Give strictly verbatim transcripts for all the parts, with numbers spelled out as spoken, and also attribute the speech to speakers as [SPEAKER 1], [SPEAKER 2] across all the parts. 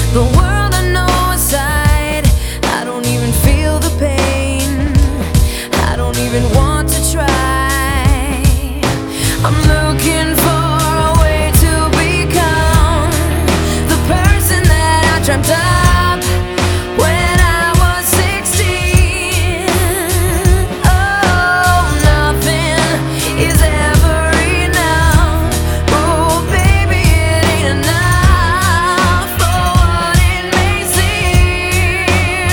[SPEAKER 1] the world I know inside. I don't even feel the pain, I don't even want to try. I'm looking for a way to become the person that I dreamt of when I was sixteen. Oh, nothing is ever enough. Oh, baby, it ain't enough for what it may seem.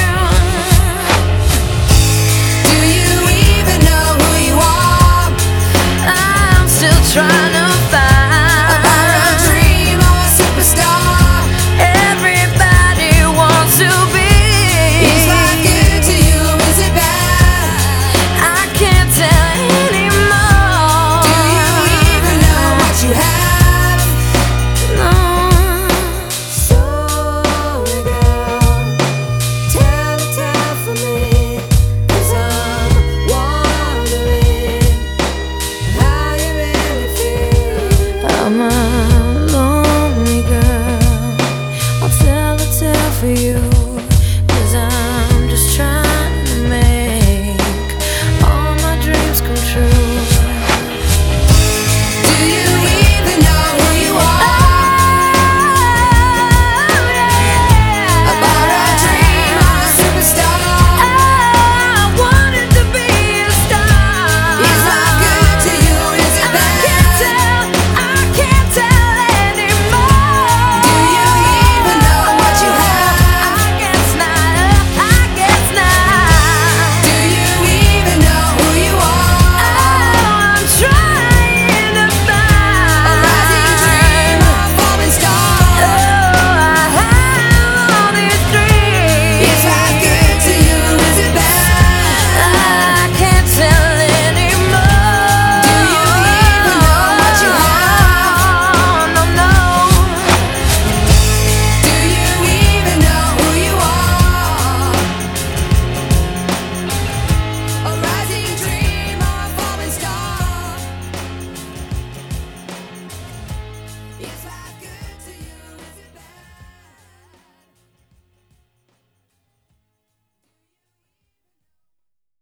[SPEAKER 1] Do you even know who you are? I'm still trying to find a dream or a superstar. Everybody wants to be. Is life good to you? Is it bad? I can't tell anymore. Do you even know what you have? No. Sorry, girl, tell it, tell for me, 'cause I'm wondering how you really feel. I'm a lonely girl, I'll tell a tale for you.